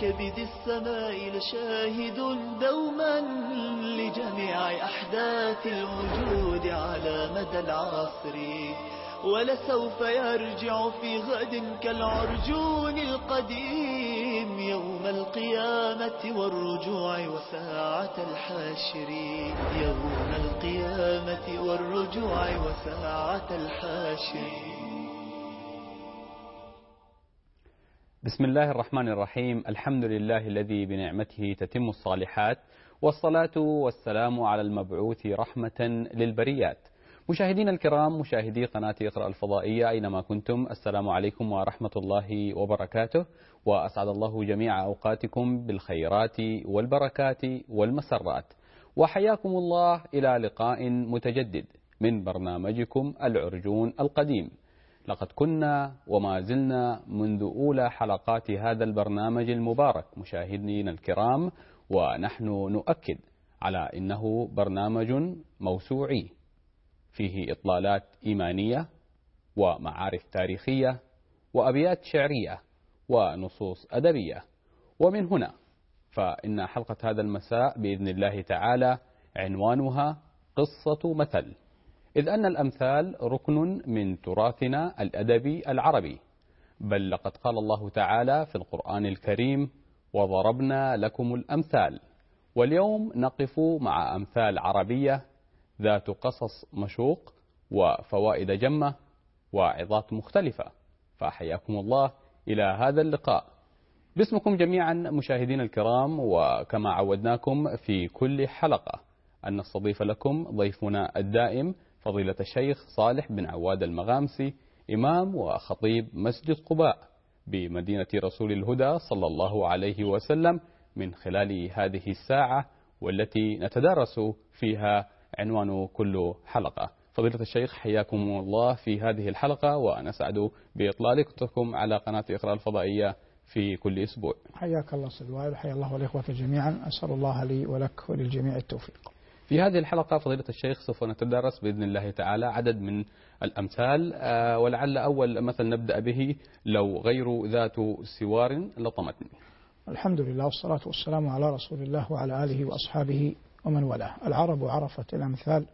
كبد السماء لشاهد دوما لجميع أحداث الوجود على مدى العصر، ولسوف يرجع في غد كالعرجون القديم يوم القيامة والرجوع وساعة الحشر، يوم القيامة والرجوع وساعة الحشر. بسم الله الرحمن الرحيم. الحمد لله الذي بنعمته تتم الصالحات، والصلاة والسلام على المبعوث رحمة للبريات. مشاهدينا الكرام، مشاهدي قناة اقرأ الفضائية أينما كنتم، السلام عليكم ورحمة الله وبركاته، وأسعد الله جميع أوقاتكم بالخيرات والبركات والمسرات، وحياكم الله إلى لقاء متجدد من برنامجكم العرجون القديم. لقد كنا وما زلنا منذ أولى حلقات هذا البرنامج المبارك مشاهدينا الكرام، ونحن نؤكد على أنه برنامج موسوعي فيه إطلالات إيمانية ومعارف تاريخية وأبيات شعرية ونصوص أدبية. ومن هنا فإن حلقة هذا المساء بإذن الله تعالى عنوانها قصة مثل، إذ أن الأمثال ركن من تراثنا الأدبي العربي، بل لقد قال الله تعالى في القرآن الكريم: وضربنا لكم الأمثال. واليوم نقف مع أمثال عربية ذات قصص مشوق وفوائد جمة وعظات مختلفة، فحياكم الله إلى هذا اللقاء. باسمكم جميعا مشاهدين الكرام، وكما عودناكم في كل حلقة أن نستضيف لكم ضيفنا الدائم فضيلة الشيخ صالح بن عواد المغامسي، إمام وخطيب مسجد قباء بمدينة رسول الهدى صلى الله عليه وسلم، من خلال هذه الساعة والتي نتدارس فيها عنوان كل حلقة. فضيلة الشيخ حياكم الله في هذه الحلقة، ونسعد بإطلالكم على قناة اقرأ الفضائية في كل أسبوع. حياك الله سيد وائل، حيا الله والإخوة جميعا، أسأل الله لي ولك وللجميع التوفيق. في هذه الحلقة فضيلة الشيخ سوف نتدارس بإذن الله تعالى عدد من الأمثال، ولعل أول مثل نبدأ به: لو غير ذات سوار لطمتني. الحمد لله والصلاة والسلام على رسول الله وعلى آله وأصحابه ومن والاه. العرب عرفت الأمثال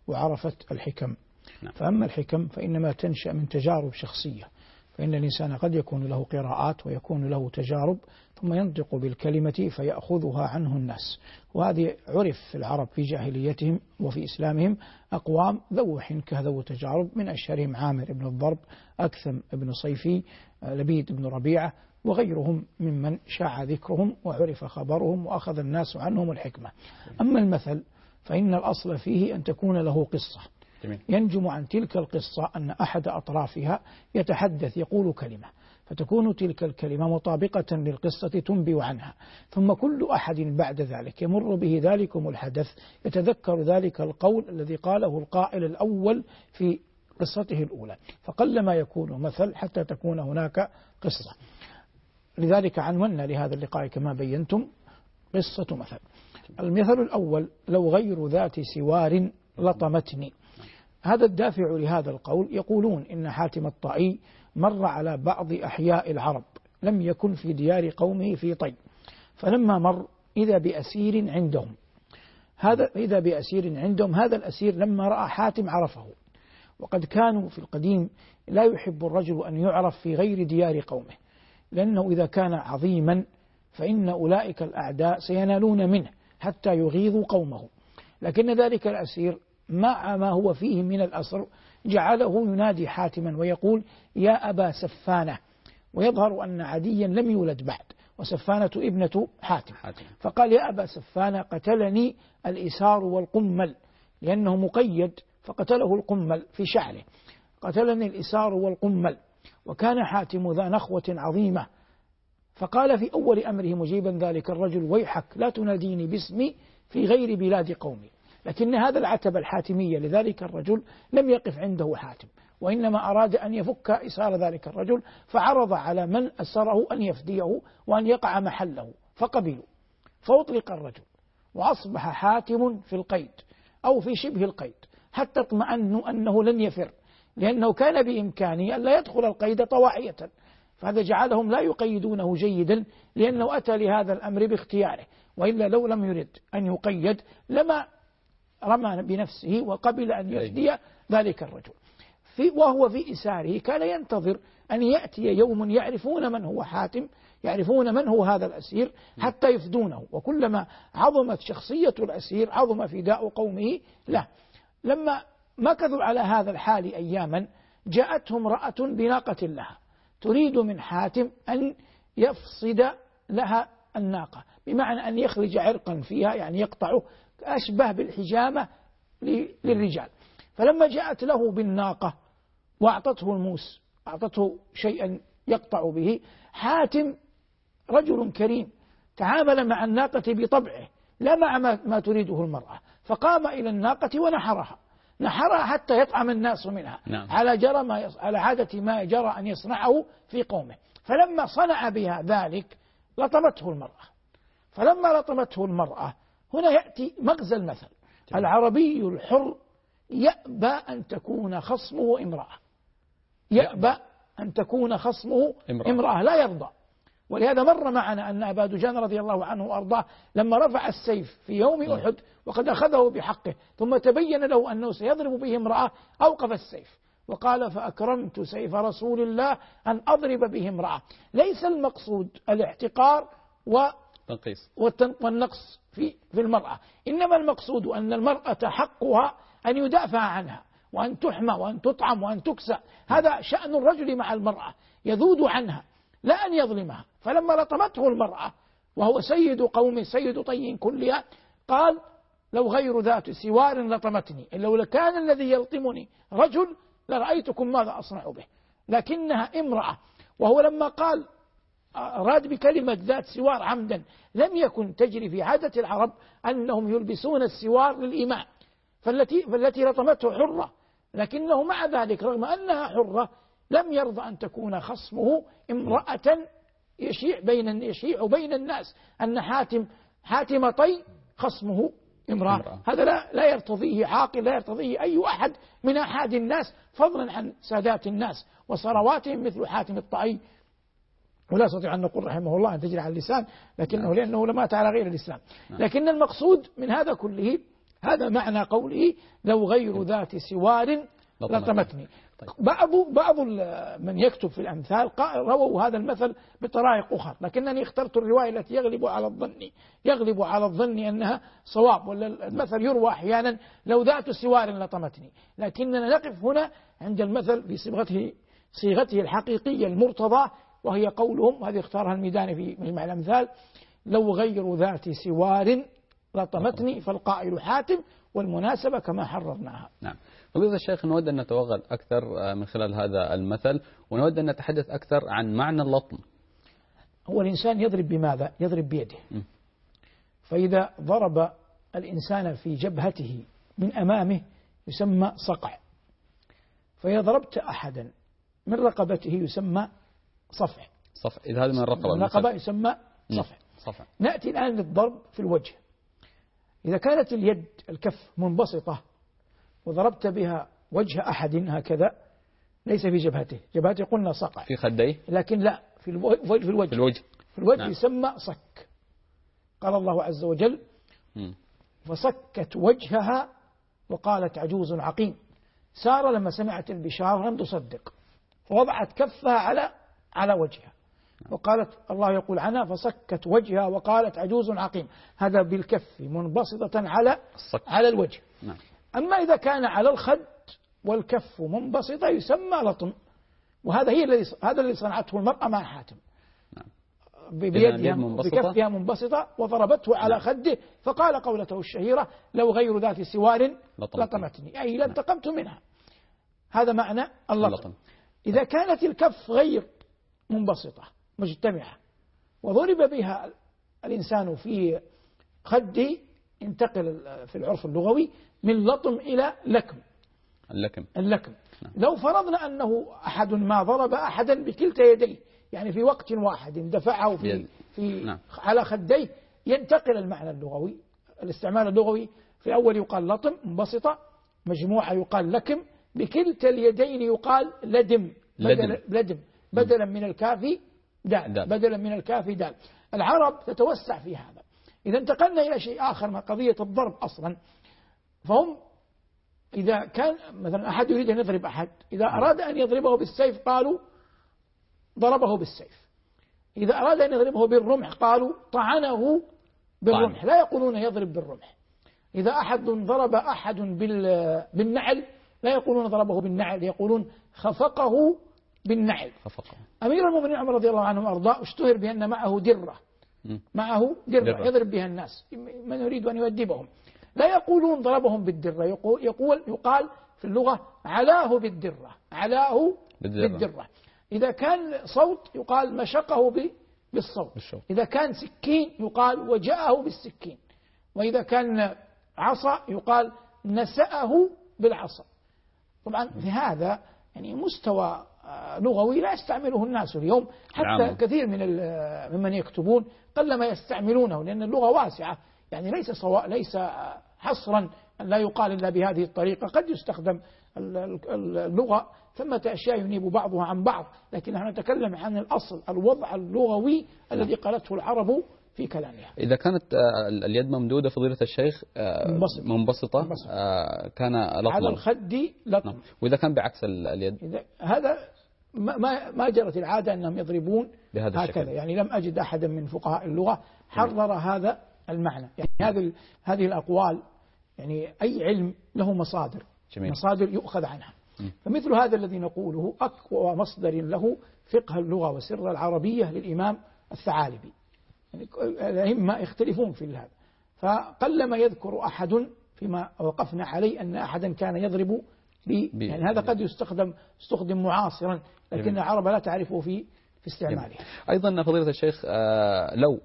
وعرفت الحكم. فأما الحكم فإنما تنشأ من تجارب شخصية، فإن الإنسان قد يكون له قراءات ويكون له تجارب، ثم ينطق بالكلمة فيأخذها عنه الناس. وهذه عرف في العرب في جاهليتهم وفي إسلامهم أقوام ذو حنكة ذو تجارب، من أشهرهم عامر بن الضرب، أكثم بن صيفي، لبيد بن ربيعة، وغيرهم ممن شاع ذكرهم وعرف خبرهم وأخذ الناس عنهم الحكمة. أما المثل فإن الأصل فيه أن تكون له قصة، ينجم عن تلك القصة أن أحد أطرافها يتحدث يقول كلمة، فتكون تلك الكلمة مطابقة للقصة تنبئ عنها، ثم كل أحد بعد ذلك يمر به ذلكم الحدث يتذكر ذلك القول الذي قاله القائل الأول في قصته الأولى، فقلما يكون مثل حتى تكون هناك قصة. لذلك عنونا لهذا اللقاء كما بينتم قصة مثل. المثل الأول: لو غير ذات سوار لطمتني. هذا الدافع لهذا القول، يقولون إن حاتم الطائي مر على بعض أحياء العرب، لم يكن في ديار قومه في طي، فلما مر إذا بأسير عندهم، هذا الأسير لما رأى حاتم عرفه، وقد كانوا في القديم لا يحب الرجل أن يعرف في غير ديار قومه، لأنه إذا كان عظيما فإن أولئك الأعداء سينالون منه حتى يغيظوا قومه. لكن ذلك الأسير مع ما هو فيه من الأسر جعله ينادي حاتما ويقول: يا أبا سفانة، ويظهر أن عديا لم يولد بعد، وسفانة ابنة حاتم، فقال: يا أبا سفانة، قتلني الإسار والقمل، لأنه مقيد فقتله القمل في شعره، قتلني الإسار والقمل. وكان حاتم ذا نخوة عظيمة، فقال في أول أمره مجيبا ذلك الرجل: ويحك لا تناديني باسمي في غير بلاد قومي. لكن هذا العتب الحاتمية لذلك الرجل لم يقف عنده حاتم، وإنما أراد أن يفك إسار ذلك الرجل، فعرض على من أسره أن يفديه وأن يقع محله، فقبلوا، فأطلق الرجل، وأصبح حاتم في القيد أو في شبه القيد، حتى اطمأنوا أنه لن يفر، لأنه كان بإمكانه أن لا يدخل القيد طواعية، فهذا جعلهم لا يقيدونه جيدا، لأنه أتى لهذا الأمر باختياره، وإلا لو لم يرد أن يقيد لما رمى بنفسه وقبل أن يفدي ذلك الرجل. وهو في إساره كان ينتظر أن يأتي يوم يعرفون من هو حاتم، يعرفون من هو هذا الأسير حتى يفدونه، وكلما عظمت شخصية الأسير عظم فداء قومه له. لما مكثوا على هذا الحال أياما جاءته امرأة بناقة لها تريد من حاتم أن يفصد لها الناقة، بمعنى أن يخرج عرقا فيها، يعني يقطعه، أشبه بالحجامة للرجال. فلما جاءت له بالناقة وأعطته الموس، أعطته شيئا يقطع به، حاتم رجل كريم تعامل مع الناقة بطبعه لا مع ما تريده المرأة، فقام إلى الناقة ونحرها حتى يطعم الناس منها. نعم. على عادة ما جرى أن يصنعه في قومه. فلما صنع بها ذلك لطمته المرأة. فلما لطمته المرأة هنا يأتي مغزى المثل: العربي الحر يأبى أن تكون خصمه امرأة، يأبى أن تكون خصمه امرأة، لا يرضى. ولهذا مر معنا أن أبا دجان رضي الله عنه وأرضاه لما رفع السيف في يوم أحد وقد أخذه بحقه ثم تبين له أنه سيضرب به امرأة أوقف السيف وقال: فأكرمت سيف رسول الله أن أضرب به امرأة. ليس المقصود الاحتقار والنقص في المرأة، إنما المقصود أن المرأة حقها أن يدافع عنها وأن تحمى وأن تطعم وأن تكسى. هذا شأن الرجل مع المرأة، يذود عنها لا أن يظلمها. فلما لطمته المرأة وهو سيد قوم سيد طي كلها قال: لو غير ذات سوار لطمتني، لو كان الذي يلطمني رجل لرأيتكم ماذا أصنع به، لكنها امرأة. وهو لما قال أراد بكلمة ذات سوار عمدا، لم يكن تجري في عادة العرب أنهم يلبسون السوار للإماء، فالتي لطمته حرة، لكنه مع ذلك رغم أنها حرة لم يرضى أن تكون خصمه امرأة يشيع بين الناس أن حاتم طي خصمه امرأة. هذا لا يرتضيه عاقل، لا يرتضيه أي أحد من أحد الناس، فضلا عن سادات الناس وثرواتهم مثل حاتم الطائي. ولا أستطيع أن نقول رحمه الله أن تجري على اللسان، لكنه لأنه لمات على غير الإسلام. لكن المقصود من هذا كله هذا معنى قوله: لو غير ذات سوار لطمتني. بعض من يكتب في الأمثال رووا هذا المثل بطرائق أخرى، لكنني اخترت الرواية التي يغلب على الظن أنها صواب. ولا المثل يروى أحيانا: لو ذات سوار لطمتني، لكننا نقف هنا عند المثل بصيغته الحقيقية المرتضى، وهي قولهم، هذه اختارها الميداني في مجمع الأمثال: لو غير ذات سوار لطمتني فالقائل حاتم، والمناسبة كما حررناها. نعم. فضيلة الشيخ، نود أن نتوغل أكثر من خلال هذا المثل، ونود أن نتحدث أكثر عن معنى اللطم. هو الإنسان يضرب بماذا؟ يضرب بيده. فإذا ضرب الإنسان في جبهته من أمامه يسمى صقع، فإذا ضربت أحدا من رقبته يسمى صفع. إذا هذا من الرقبة يسمى صفع. نأتي الآن للضرب في الوجه. إذا كانت اليد الكف منبسطة وضربت بها وجه أحد هكذا، ليس في جبهته قلنا صقع، في خديه، لكن لا، في الوجه نعم. يسمى صك. قال الله عز وجل: فصكت وجهها وقالت عجوز عقيم. سارة لما سمعت البشارة لم تصدق، فوضعت كفها على وجهها وقالت، الله يقول عنها: فصكت وجهها وقالت عجوز عقيم. هذا بالكف منبسطة على الوجه. نعم. أما إذا كان على الخد والكف منبسطة يسمى لطم، وهذا هذا الذي صنعته المرأة مع حاتم. نعم. بكفها منبسطة وضربته على خده، فقال قولته الشهيرة: لو غير ذات سوار لطمتني، أي لانتقمت منها. هذا معنى اللطم. إذا كانت الكف غير منبسطة مجتمعة وضرب بها الإنسان في خده، انتقل في العرف اللغوي من لطم إلى اللكم. لو فرضنا أنه أحد ما ضرب أحدا بكلتا يديه، يعني في وقت واحد دفعه في على خديه، ينتقل المعنى اللغوي، الاستعمال اللغوي. في أول يقال لطم منبسطة، مجموعة يقال لكم، بكلتا اليدين يقال لدم. بدلا من الكاف دال، بدلا من الكاف دال. العرب تتوسع في هذا. إذا انتقلنا إلى شيء آخر مع قضية الضرب أصلا، فهم إذا كان مثلا أحد يريد أن يضرب أحد، إذا أراد أن يضربه بالسيف قالوا ضربه بالسيف، إذا أراد أن يضربه بالرمح قالوا طعنه بالرمح، لا يقولون يضرب بالرمح. إذا أحد ضرب أحد بالنعل لا يقولون ضربه بالنعل، يقولون خفقه بالنعل. أمير المؤمنين عمر رضي الله عنه وأرضاه اشتهر بأن معه درة، معه درة يضرب بها الناس من يريد أن يؤدبهم. لا يقولون ضربهم بالدرة، يقال في اللغة علاه بالدرة، علاه بالدرة. إذا كان صوت يقال مشقه بالصوت، إذا كان سكين يقال وجاءه بالسكين، وإذا كان عصا يقال نسأه بالعصا. طبعا في هذا يعني مستوى لغوي لا يستعمله الناس اليوم، حتى كثير ممن يكتبون قلما يستعملونه، لأن اللغة واسعة، يعني ليس حصرا أن لا يقال إلا بهذه الطريقة. قد يستخدم اللغة ثمة أشياء ينيب بعضها عن بعض، لكن نحن نتكلم عن الأصل، الوضع اللغوي الذي قالته العرب في كلامها. إذا كانت اليد ممدودة فضيلة الشيخ منبسطة كان لطما على الخد لطم. وإذا كان بعكس اليد هذا ما جرت العادة أنهم يضربون بهذا هكذا الشكل. يعني لم أجد أحدا من فقهاء اللغة حرر هذا المعنى. يعني هذه الأقوال، يعني أي علم له مصادر، مصادر يؤخذ عنها. فمثل هذا الذي نقوله أقوى مصدر له فقه اللغة وسر العربية للإمام الثعالبي. يعني الأئمة يختلفون في هذا، فقلما يذكر أحد فيما وقفنا عليه أن أحدا كان يضرب يعني هذا قد يستخدم معاصرا، لكن العرب لا تعرفه في استعماله. أيضا فضيلة الشيخ، لو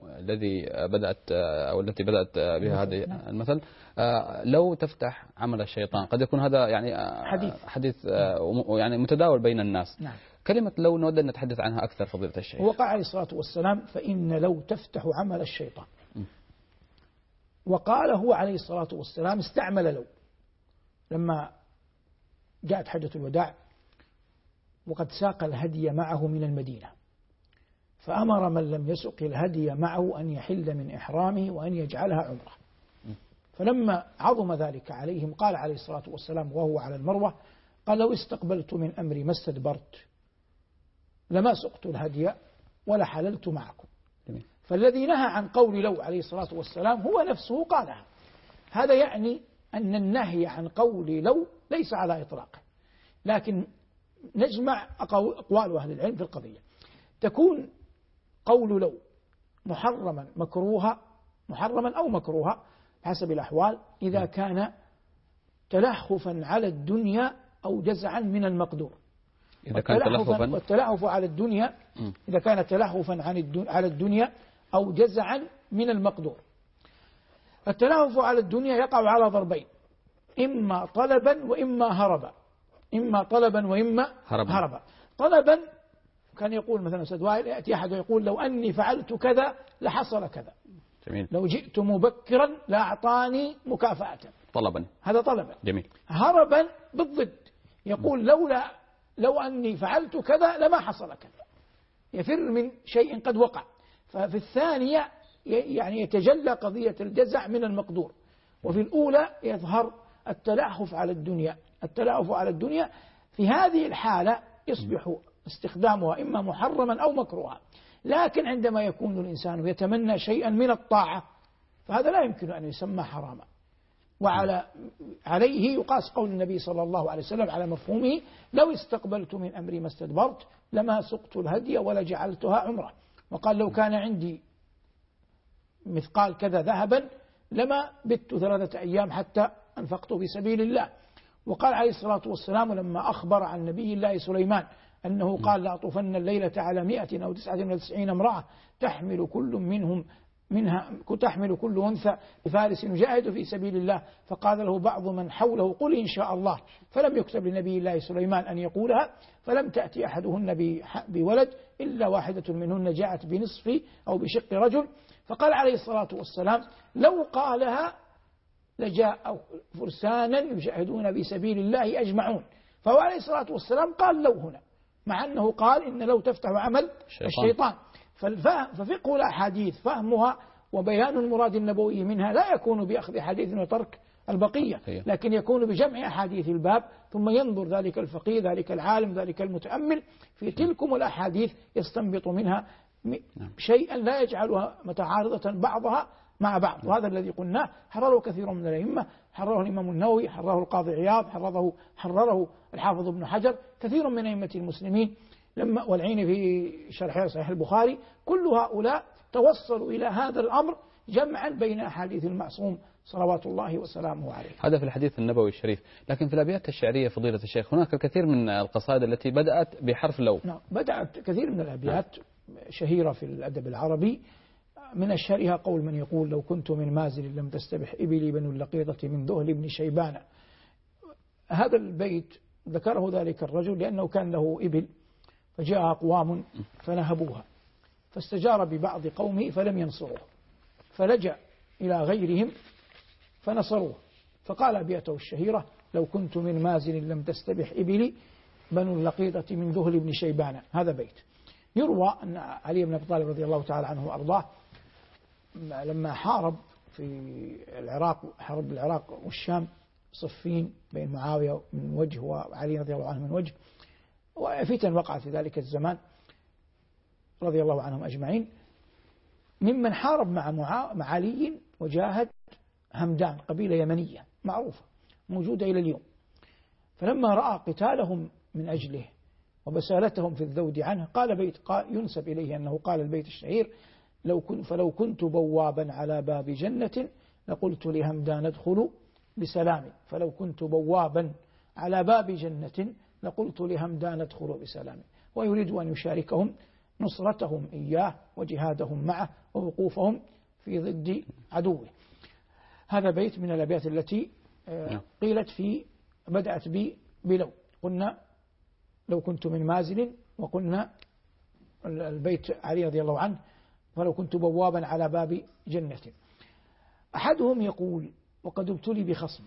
التي بدأت بها هذه المثل، لو تفتح عمل الشيطان، قد يكون هذا يعني حديث يعني متداول بين الناس. نعم. كلمة لو نود أن نتحدث عنها أكثر فضيلة الشيخ. وقع عليه الصلاة والسلام فإن لو تفتح عمل الشيطان، وقال هو عليه الصلاة والسلام استعمل لو لما جاءت حجة الوداع وقد ساق الهدي معه من المدينة، فأمر من لم يسق الهدي معه أن يحل من إحرامه وأن يجعلها عمرة. فلما عظم ذلك عليهم قال عليه الصلاة والسلام وهو على المروة، قال لو استقبلت من أمري ما استدبرت لما سقت الهدي ولا حللت معكم. فالذي نهى عن قول لو عليه الصلاة والسلام هو نفسه قالها. هذا يعني أن النهي عن قول لو ليس على إطلاقه، لكن نجمع أقوال أهل العلم في القضية. تكون قول لو محرما أو مكروها حسب الأحوال، إذا كان تلهفا على الدنيا أو جزعا من المقدور. إذا كان والتلهف على الدنيا إذا كان تلهفا على الدنيا أو جزعا من المقدور. التلهف على الدنيا يقع على ضربين، إما طلبا وإما هربا، إما طلبا وإما هربا. طلبا كان يقول مثلا أستاذ وائل، يأتي أحد ويقول لو أني فعلت كذا لحصل كذا، جميل. لو جئت مبكرا لأعطاني مكافأة، طلبا، هذا طلبا. جميل. هربا بالضد، يقول لو أني فعلت كذا لما حصل كذا، يفر من شيء قد وقع. ففي الثانية يعني يتجلى قضية الجزع من المقدور، وفي الأولى يظهر التلهف على الدنيا. التلهف على الدنيا في هذه الحالة يصبح استخدامها إما محرما أو مكروها. لكن عندما يكون الإنسان يتمنى شيئا من الطاعة فهذا لا يمكن أن يسمى حراما، عليه يقاس قول النبي صلى الله عليه وسلم على مفهومه لو استقبلت من أمري ما استدبرت لما سقت الهدي ولا جعلتها عمرة. وقال لو كان عندي مثقال كذا ذهبا لما بت 3 أيام حتى أنفقت في سبيل الله. وقال عليه الصلاة والسلام لما أخبر عن نبي الله سليمان أنه قال لأطوفن الليلة على 100 أو 99 امرأة تحمل كل أنثى بفارس يجاهد في سبيل الله، فقال له بعض من حوله قل إن شاء الله، فلم يكتب لنبي الله سليمان أن يقولها، فلم تأتي أحدهن بولد إلا واحدة منهن جاءت بنصف أو بشق رجل. فقال عليه الصلاة والسلام لو قالها لجاء فرسانا يجاهدون في سبيل الله أجمعون. فهو عليه الصلاة والسلام قال لو هنا، مع أنه قال إن لو تفتح عمل الشيطان. ففقه الأحاديث فهمها وبيان المراد النبوي منها لا يكون بأخذ حديث وترك البقية، لكن يكون بجمع أحاديث الباب، ثم ينظر ذلك الفقيه ذلك العالم ذلك المتأمل في تلكم الأحاديث يستنبط منها شيئا لا يجعلها متعارضة بعضها مع بعض. وهذا الذي قلناه حرره كثير من الأئمة، حرره الإمام النووي، حرره القاضي عياض، حرره الحافظ ابن حجر، كثير من أئمة المسلمين لما والعين في شرح صحيح البخاري. كل هؤلاء توصلوا إلى هذا الأمر جمعا بين أحاديث المعصوم صلوات الله وسلامه عليه. هذا في الحديث النبوي الشريف. لكن في الأبيات الشعرية فضيلة الشيخ هناك الكثير من القصائد التي بدأت بحرف لو. نعم، بدأت كثير من الأبيات شهيرة في الأدب العربي. من أشهرها قول من يقول: لو كنت من مازل لم تستبح إبلي بنو اللقيطة من ذهل بن شيبان. هذا البيت ذكره ذلك الرجل لأنه كان له إبل، فجاء أقوام فنهبوها، فاستجار ببعض قومه فلم ينصروه، فلجأ إلى غيرهم فنصروه، فقال أبياته الشهيرة: لو كنت من مازل لم تستبح إبلي بنو اللقيطة من ذهل بن شيبان. هذا بيت. يروى أن علي بن أبي طالب رضي الله تعالى عنه وأرضاه لما حارب في العراق، حرب العراق والشام، صفين بين معاوية من وجه وعلي رضي الله عنه من وجه، وفتن وقعت في ذلك الزمان رضي الله عنهم أجمعين. ممن حارب مع علي وجاهد همدان، قبيلة يمنية معروفة موجودة إلى اليوم. فلما رأى قتالهم من أجله وبسالتهم في الذود عنه قال بيت ينسب إليه أنه قال البيت الشهير: فلو كنت بوابا على باب جنة لقلت لهمدان ادخلوا بسلام. فلو كنت بوابا على باب جنة لقلت لهمدان ادخلوا بسلام. ويريد أن يشاركهم نصرتهم إياه وجهادهم معه ووقوفهم في ضد عدوه. هذا بيت من الأبيات التي قيلت بدأت بلو. قلنا لو كنت من مازل، وقلنا البيت علي رضي الله عنه: فلو كنت بوابا على باب جنة. أحدهم يقول: وقد ابتلي بخصم،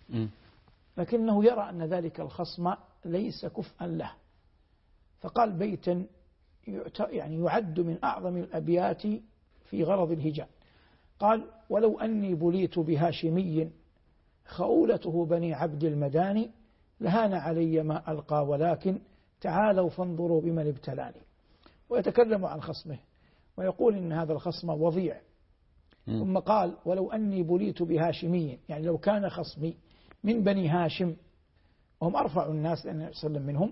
لكنه يرى أن ذلك الخصم ليس كفءا له، فقال بيتا يعني يعد من أعظم الأبيات في غرض الهجاء. قال: ولو أني بليت بهاشمي خؤولته بني عبد المداني لهان علي ما ألقى ولكن تعالوا فانظروا بمن ابتلاني. ويتكلم عن خصمه ويقول إن هذا الخصم وضيع. ثم قال: ولو أني بليت بهاشمي، يعني لو كان خصمي من بني هاشم وهم أرفع الناس لأن سلم منهم،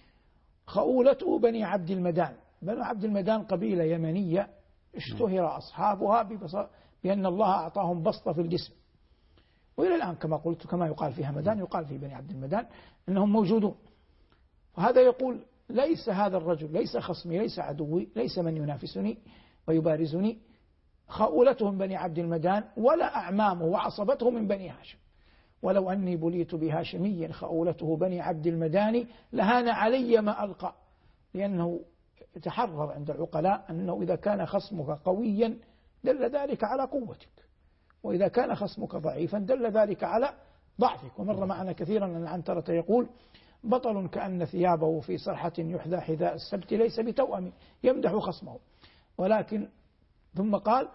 خؤولته بني عبد المدان. بنو عبد المدان قبيلة يمنية اشتهر أصحابها بأن الله أعطاهم بسطة في الجسم، وإلى الآن كما قلت كما يقال في همدان يقال في بني عبد المدان أنهم موجودون. وهذا يقول: ليس هذا الرجل ليس خصمي ليس عدوي ليس من ينافسني ويبارزني، خؤولتهم بني عبد المدان ولا أعمامه وعصبته من بني هاشم. ولو أني بليت بهاشمي خؤولته بني عبد المدان لهان علي ما ألقى. لأنه تحرر عند العقلاء أنه إذا كان خصمك قويا دل ذلك على قوتك، وإذا كان خصمك ضعيفا دل ذلك على ضعفك. ومر معنا كثيرا أن العنترة يقول: بطل كأن ثيابه في صرحة يحذى حذاء السبت ليس بتوأم، يمدح خصمه. ولكن ثم قال: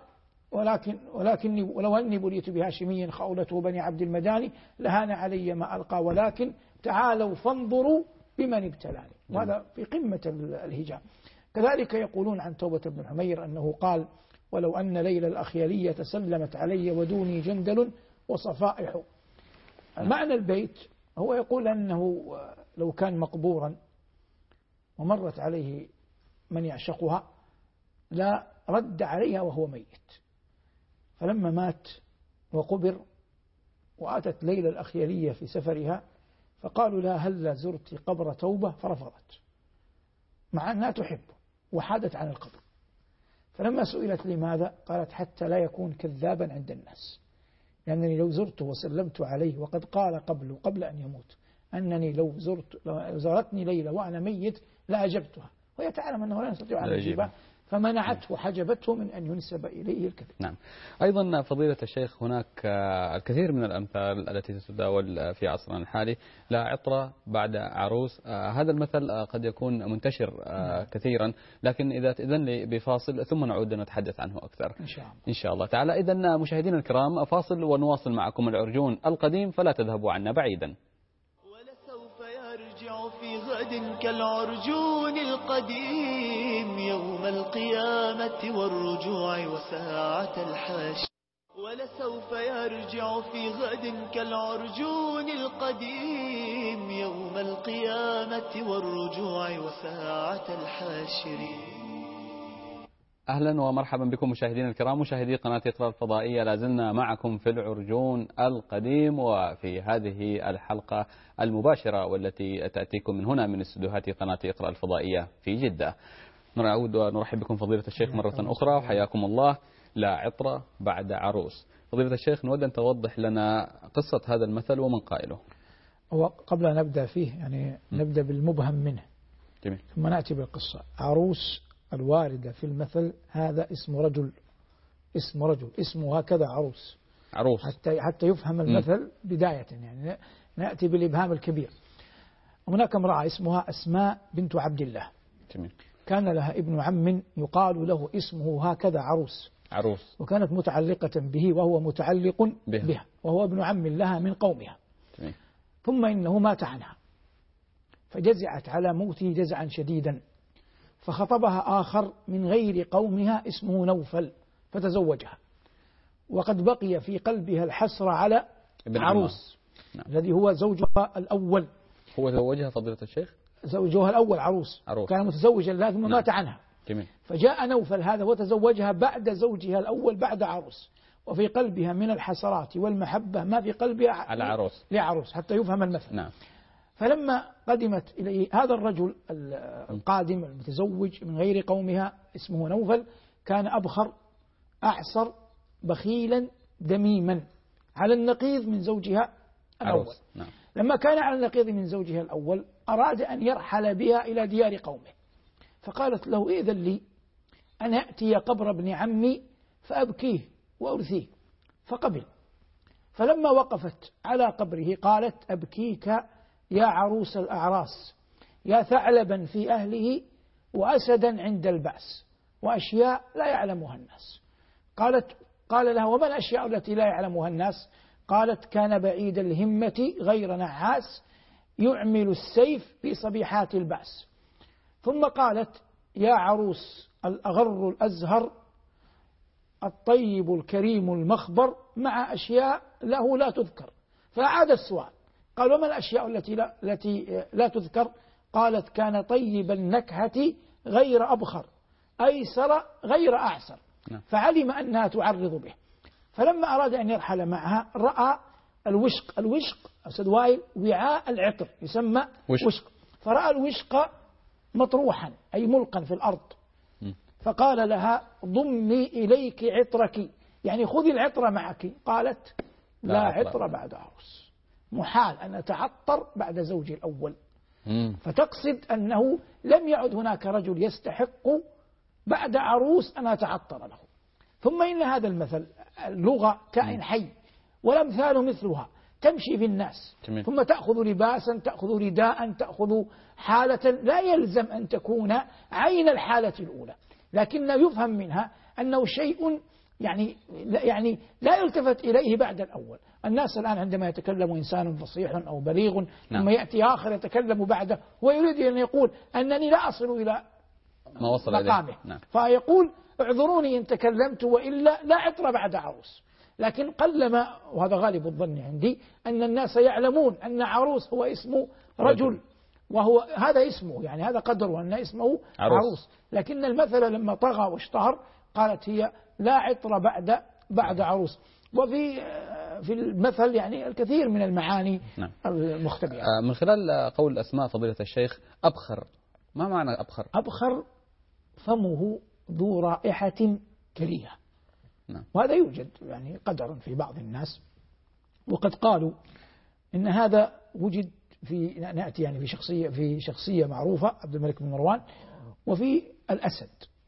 ولكني ولو أني بليت بهاشمي خؤولته بني عبد المداني لهان علي ما ألقى ولكن تعالوا فانظروا بمن ابتلاني. وهذا في قمة الهجاء. كذلك يقولون عن توبة بن حمير أنه قال: ولو أن ليلى الأخيلية سلمت علي ودوني جندل وصفائح. معنى البيت هو يقول أنه لو كان مقبورا ومرت عليه من يعشقها لا رد عليها وهو ميت، فلما مات وقبر وأتت ليلى الأخيلية في سفرها فقالوا لها: هل زرت قبر توبة؟ فرفضت مع أنها تحبه وحادت عن القبر. فلما سئلت لماذا قالت: حتى لا يكون كذابا عند الناس، لأنني لو زرته وسلمت عليه وقد قال قبل أن يموت أنني لو زرتني ليلى وأنا ميت لأجبتها، وهي تعلم أنه لا يستطيع أن يجيبها، فمنعته وحجبته من أن ينسب إليه الكذب. نعم. أيضا فضيلة الشيخ هناك الكثير من الأمثال التي تتداول في عصرنا الحالي: لا عطر بعد عروس. هذا المثل قد يكون منتشر كثيرا، لكن إذا تأذن لي بفاصل ثم نعود نتحدث عنه أكثر إن شاء الله تعالى. إذن مشاهدينا الكرام، فاصل ونواصل معكم العرجون القديم، فلا تذهبوا عنا بعيدا. يرجع في غد كالعرجون القديم يوم القيامة والرجوع وساعة الحشر. ولسوف يرجع في غد كالعرجون القديم يوم القيامة والرجوع وساعة الحشر. أهلا ومرحبا بكم مشاهدينا الكرام، مشاهدي قناة إقرأ الفضائية. لازلنا معكم في العرجون القديم، وفي هذه الحلقة المباشرة والتي تأتيكم من هنا من استديوهات قناة إقرأ الفضائية في جدة. نعود ونرحب بكم فضيلة الشيخ مرة أخرى، وحياكم الله. لا عطر بعد عروس. فضيلة الشيخ، نود أن توضح لنا قصة هذا المثل ومن قائله. وقبل أن نبدأ فيه يعني نبدأ بالمبهم منه. جميل. ثم نأتي بالقصة. عروس الواردة في المثل هذا اسم رجل، اسمه هكذا عروس حتى يفهم المثل بداية. يعني نأتي بالإبهام الكبير. هناك امرأة اسمها أسماء بنت عبد الله. جميل. كان لها ابن عم يقال له اسمه هكذا عروس، وكانت متعلقة به وهو متعلق بها، وهو ابن عم لها من قومها. جميل. ثم إنه مات عنها فجزعت على موته جزعا شديدا، فخطبها آخر من غير قومها اسمه نوفل فتزوجها، وقد بقي في قلبها الحسرة على عروس. نعم. الذي هو زوجها الأول. هو زوجها فضيلة الشيخ؟ زوجها الأول عروس. كان متزوجا لها ثم مات عنها. جميل. فجاء نوفل هذا وتزوجها بعد زوجها الأول بعد عروس، وفي قلبها من الحسرات والمحبة ما في قلبها على عروس لعروس، حتى يفهم المثل. نعم. فلما قدمت إليه هذا الرجل القادم المتزوج من غير قومها اسمه نوفل، كان أبخر أعصر بخيلا دميما على النقيض من زوجها الأول. نعم. لما كان على النقيض من زوجها الأول أراد أن يرحل بها إلى ديار قومه، فقالت له: إذن لي أن أأتي قبر ابن عمي فأبكيه وأرثيه. فقبل. فلما وقفت على قبره قالت: أبكيك يا عروس الأعراس، يا ثعلبا في أهله وأسدا عند البأس، وأشياء لا يعلمها الناس. قال لها: وما الأشياء التي لا يعلمها الناس؟ قالت: كان بعيد الهمة غير نعاس، يعمل السيف في صبيحات البأس. ثم قالت: يا عروس الأغر الأزهر الطيب الكريم المخبر، مع أشياء له لا تذكر. فأعاد السؤال، قال: وما الأشياء التي لا تذكر؟ قالت: كان طيب النكهة غير أبخر، أيسر غير أعسر. فعلم أنها تعرض به. فلما أراد أن يرحل معها رأى الوشق أسد وائل وعاء العطر يسمى وشق، فرأى الوشق مطروحا أي ملقا في الأرض، فقال لها: ضمي إليك عطرك، يعني خذي العطر معك. قالت: لا عطر بعد عروس، محال أن أتعطر بعد زوجي الأول. فتقصد أنه لم يعد هناك رجل يستحق بعد عروس أن أتعطر له. ثم إن هذا المثل اللغة كائن حي، والأمثال مثلها تمشي في الناس. ثم تأخذ لباسا، تأخذ رداء، تأخذ حالة لا يلزم أن تكون عين الحالة الأولى، لكن يفهم منها أنه شيء يعني لا يلتفت إليه بعد الأول. الناس الآن عندما يتكلم إنسان فصيح أو بليغ ثم يأتي آخر يتكلم بعده ويريد أن يقول أنني لا أصل إلى ما وصل مقامه، فيقول: اعذروني إن تكلمت وإلا لا عطر بعد عروس. لكن قلما، وهذا غالب الظن عندي، أن الناس يعلمون أن عروس هو اسم رجل، وهو هذا اسمه، يعني هذا قدره أن اسمه عروس. لكن المثل لما طغى واشتهر قالت هي: لا عطر بعد عروس. وفي المثل يعني الكثير من المعاني المختبئة. من خلال قول أسماء فضيلة الشيخ، أبخر، ما معنى أبخر؟ أبخر فمه ذو رائحة كريهة. وهذا يوجد يعني قدرا في بعض الناس، وقد قالوا إن هذا وجد نأتي يعني في شخصية معروفة عبد الملك بن مروان، وفي الأسد.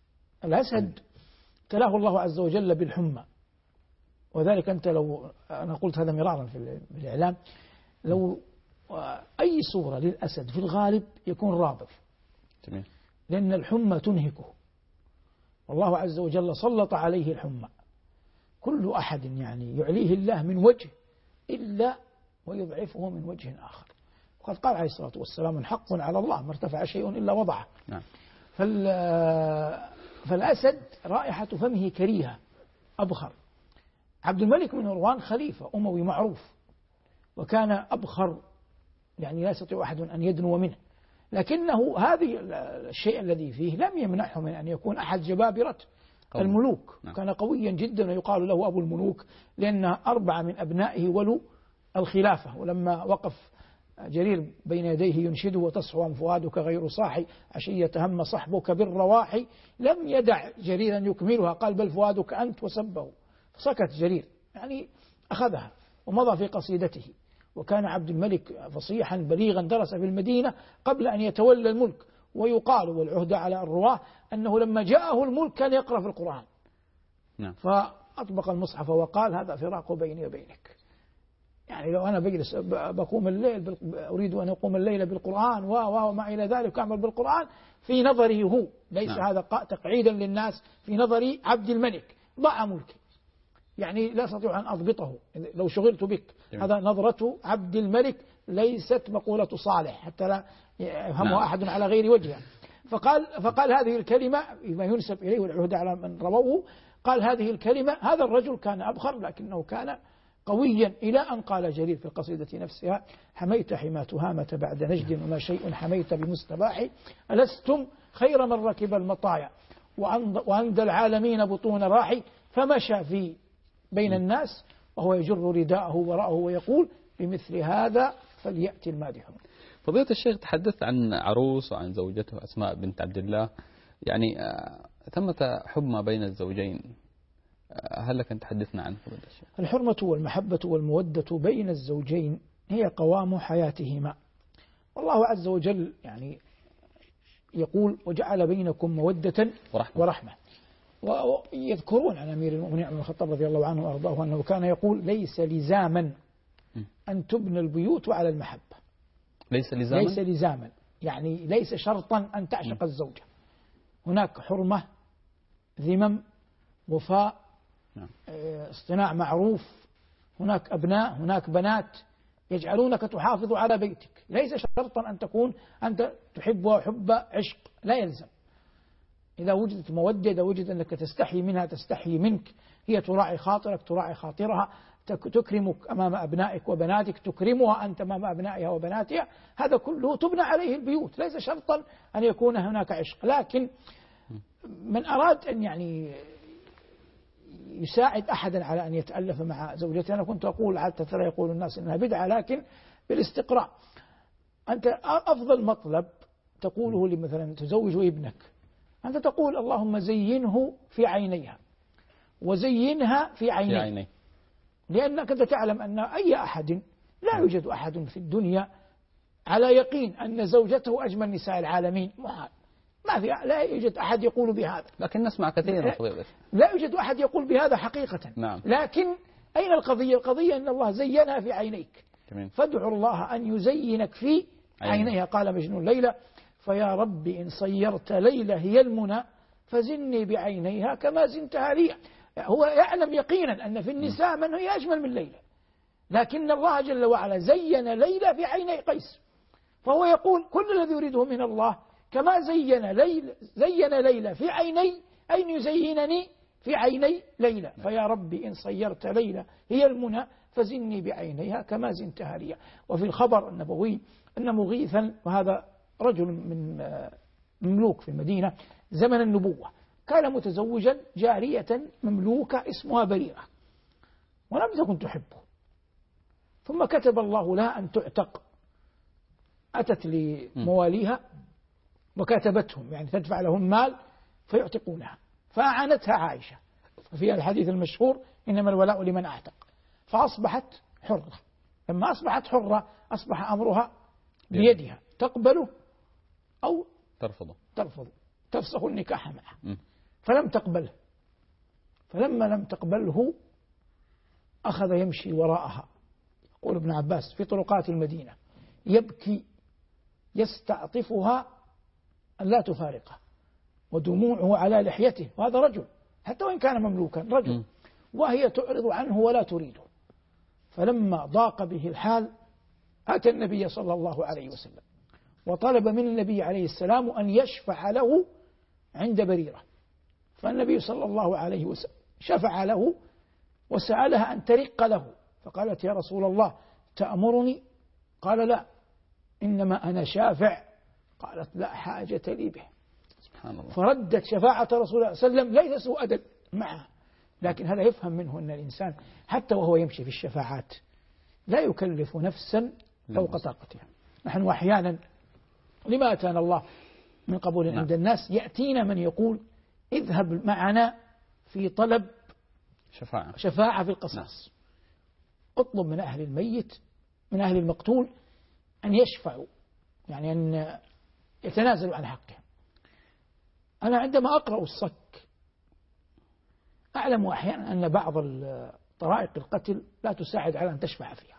الأسد ابتلاه الله عز وجل بالحمى، وذلك أنت لو أنا قلت هذا مرارا في الإعلام، لو أي صورة للأسد في الغالب يكون رابض، لأن الحمى تنهكه، والله عز وجل سلط عليه الحمى. كل أحد يعني يعليه الله من وجه إلا ويضعفه من وجه آخر، وقد قال عليه الصلاة والسلام: حق على الله ما ارتفع شيء إلا وضعه. فالأسد رائحة فمه كريهة أبخر. عبد الملك بن مروان خليفة أموي معروف، وكان أبخر، يعني لا يستطيع أحد أن يدنو منه، لكنه هذه الشيء الذي فيه لم يمنعه من أن يكون أحد جبابرة الملوك. كان قويا جدا ويقال له أبو الملوك، لأن 4 من أبنائه ولوا الخلافة. ولما وقف جرير بين يديه ينشده: وتصحو فؤادك غير صاحي عشية هم صحبك بالرواحي، لم يدع جريرا يكملها، قال: بل فؤادك أنت، وسبه. فسكت جرير، يعني أخذها ومضى في قصيدته. وكان عبد الملك فصيحا بليغا، درس في المدينة قبل أن يتولى الملك، ويقال والعهد على الرواه أنه لما جاءه الملك كان يقرأ في القرآن. فأطبق المصحف وقال: هذا فراق بيني وبينك. يعني لو أنا بجلس بقوم الليل، أريد أن أقوم الليل بالقرآن وما إلى ذلك، أعمل بالقرآن، في نظري هو ليس هذا تقعيدا للناس، في نظري عبد الملك ضاع ملكي، يعني لا أستطيع أن أضبطه لو شغلت بك. هذا نظرة عبد الملك، ليست مقولة صالح حتى لا يفهمها أحد على غير وجهه. فقال هذه الكلمة بما ينسب إليه والعهد على من رووه، قال هذه الكلمة. هذا الرجل كان أبخر لكنه كان قويا، إلى أن قال جرير في القصيدة نفسها: حميت حما تهامة بعد نجد، وما شيء حميت بمستباح، ألستم خير من ركب المطايا، وأندى العالمين بطون راحي، فمشى في بين الناس وهو يجر رداءه وراءه ويقول: بمثل هذا فليأتي المادحون. فضيلة الشيخ، تحدثت عن عروس وعن زوجته أسماء بنت عبد الله، يعني ثمة حب بين الزوجين، هل لك أن تحدثنا عنه فضيلة الشيخ؟ الحرمة والمحبة والمودة بين الزوجين هي قوام حياتهما، والله عز وجل يعني يقول: وجعل بينكم مودة ورحمة. ويذكرون عن أمير المؤمنين عمر بن الخطاب رضي الله عنه وأرضاه أنه كان يقول: ليس لزاما أن تبنى البيوت على المحبة. ليس لزاما يعني ليس شرطا أن تعشق الزوجة، هناك حرمة، ذمم، وفاء، اصطناع معروف، هناك أبناء، هناك بنات يجعلونك تحافظ على بيتك. ليس شرطا أن تكون أنت تحبها حب عشق، لا يلزم. إذا وجدت مودة، إذا وجد أنك تستحي منها تستحي منك، هي تراعي خاطرك تراعي خاطرها، تكرمك أمام أبنائك وبناتك، تكرمها أنت أمام أبنائها وبناتها، هذا كله تبنى عليه البيوت. ليس شرطا أن يكون هناك عشق، لكن من أراد أن يعني يساعد أحدا على أن يتألف مع زوجته، أنا كنت أقول حتى ترى يقول الناس إنها بدعة، لكن بالاستقراء أنت أفضل مطلب تقوله لمثلا تزوج ابنك، أنت تقول: اللهم زينه في عينيها وزينها في عيني، لأنك أنت تعلم أن أي أحد، لا يوجد أحد في الدنيا على يقين أن زوجته أجمل نساء العالمين، محال، ما في، لا يوجد أحد يقول بهذا، لكن نسمع كثيرا. لا يوجد أحد يقول بهذا حقيقة. لكن أين القضية؟ القضية أن الله زينها في عينيك، فادعوا الله أن يزينك في عينيها. قال مجنون ليلى: فيا رب إن صيرت ليلى هي المنى، فزني بعينيها كما زنتها لي. هو يعلم يقينا أن في النساء من هي أجمل من ليلى، لكن الله جل وعلا زين ليلى في عيني قيس، فهو يقول: كل الذي يريده من الله كما زين ليلى في عيني، أين يزينني في عيني ليلى. فيا رب إن صيرت ليلى هي المنى، فزني بعينيها كما زنتها لي. وفي الخبر النبوي أن مغيثا، وهذا رجل من مملوك في المدينة زمن النبوة، كان متزوجا جارية مملوكة اسمها بريرة، ولم تكن تحبه، ثم كتب الله لها أن تعتق. أتت لمواليها وكاتبتهم، يعني تدفع لهم مال فيعتقونها، فأعانتها عائشة في الحديث المشهور: إنما الولاء لمن أعتق. فأصبحت حرة. لما أصبحت حرة أصبح أمرها بيدها، تقبله أو ترفض، تفسخ النكاح معه. فلم تقبله، فلما لم تقبله أخذ يمشي وراءها، يقول ابن عباس في طرقات المدينة يبكي يستعطفها أن لا تفارقه، ودموعه على لحيته، وهذا رجل حتى وإن كان مملوكا رجل، وهي تعرض عنه ولا تريده. فلما ضاق به الحال أتى النبي صلى الله عليه وسلم وطلب من النبي عليه السلام أن يشفع له عند بريرة، فالنبي صلى الله عليه وسلم شفع له وسألها أن ترق له، فقالت يا رسول الله تأمرني؟ قال لا، إنما أنا شافع. قالت لا حاجة لي به. سبحان الله. فردت شفاعة رسول الله صلى الله عليه وسلم ليس سوء أدب معها، لكن هذا يفهم منه أن الإنسان حتى وهو يمشي في الشفاعات لا يكلف نفسا فوق طاقتها. نحن أحيانا لما أتانا الله من قبول عند الناس يأتينا من يقول اذهب معنا في طلب شفاعة في القصاص، اطلب من أهل الميت من أهل المقتول أن يشفعوا، يعني أن يتنازلوا عن حقهم. أنا عندما أقرأ الصك أعلم أحيانا أن بعض طرائق القتل لا تساعد على أن تشفع فيها،